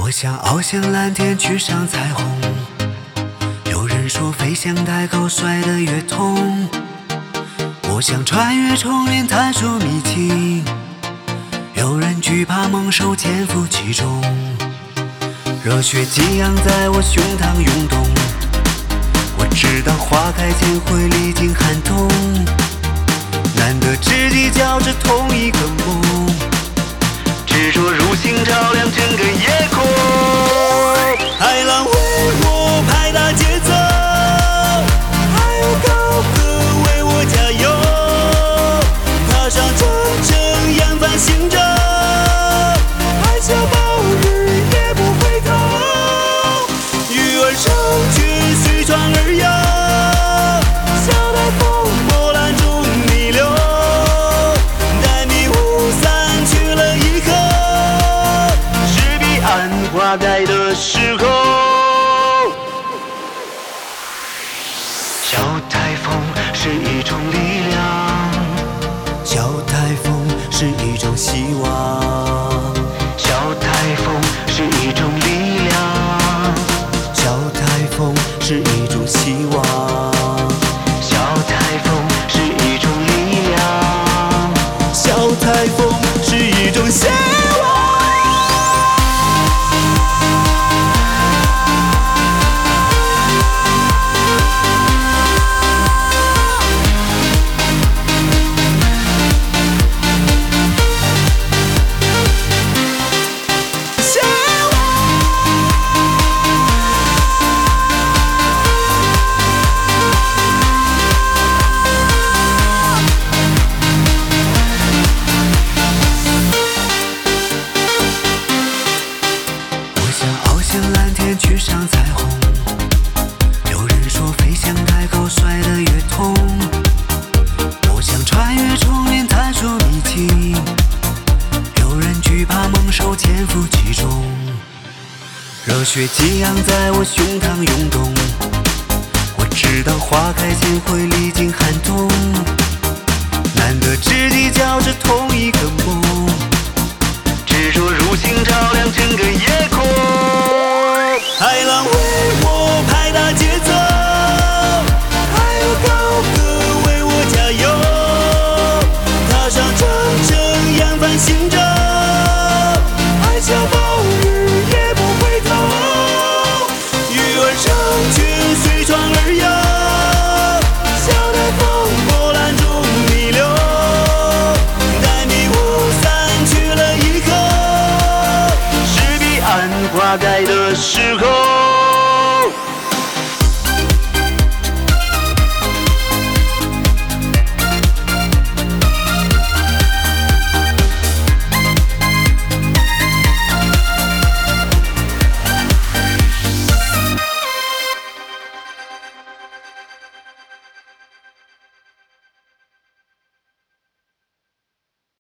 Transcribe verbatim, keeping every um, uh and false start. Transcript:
我想翱翔蓝天，去上彩虹。有人说飞翔太高，摔得越痛。我想穿越丛林，探索秘境。有人惧怕猛兽，潜伏其中。热血激昂在我胸膛涌动。我知道花开前会历经寒冬，难得知己交织同一个梦，执着如星照亮整个夜空。海浪为我拍打节奏，还有高歌为我加油，踏上征程扬帆行舟，海啸暴雨也不回头，鱼儿成群随船而游，小台风波澜中逆流，待迷雾散去了以后，是彼岸花开的时候。小台风是一种力量，小台风是一种希望，小台风是一种力量，小台风是一种希望，小台风是一种力量，小台风是一种希望。蓝天去上彩虹，有人说飞翔太高，摔得越痛。我想穿越丛林，探索秘境。有人惧怕猛兽，潜伏其中。热血激昂在我胸膛涌动。我知道花开前会历经寒冬，难得知己交织同一个梦，执着如星照亮整个夜空。海浪为我拍打节奏，还有高歌为我加油，踏上征程扬帆行舟，海啸暴雨也不回头，鱼儿成群随船而游，小台风波澜中逆流，待迷雾散去了以后，是彼岸花开的时候。